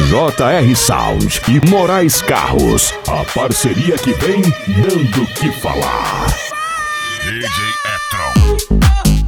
JR Sound e Moraes Carros. A parceria que vem dando o que falar. DJ Etron.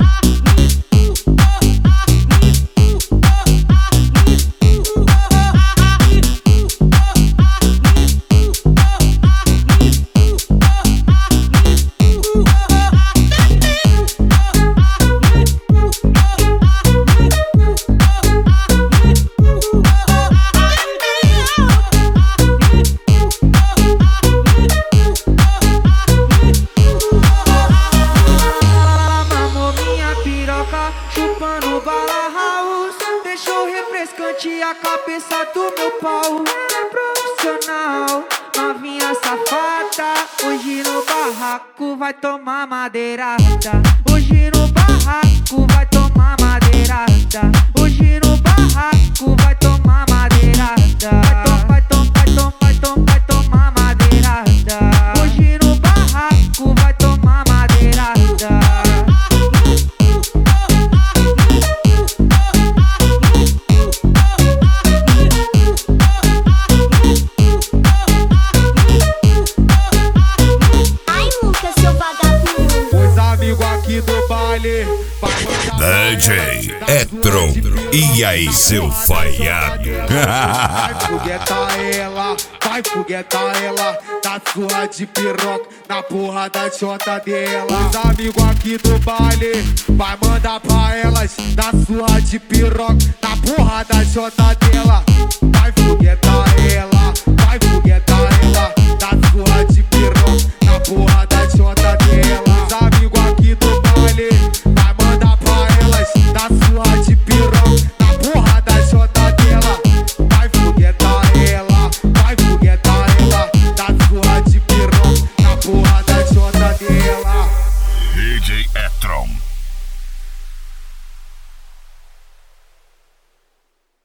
Chupando bala house, deixou refrescante a cabeça do meu pau. É profissional, novinha safada. Hoje no barraco vai tomar madeirada. Hoje no barraco vai tomar madeirada. Hoje no barraco vai tomar madeirada. Vai tomar madeirada. Hoje no barraco vai tomar madeirada. Aqui do baile DJ Etron. E aí, seu falhado? Vai foguetar ela, tá surra de piroca na porra da chota dela. Os amigos aqui do baile vai mandar pra elas, tá surra de piroca na porra da chota dela. Vai foguetar ela.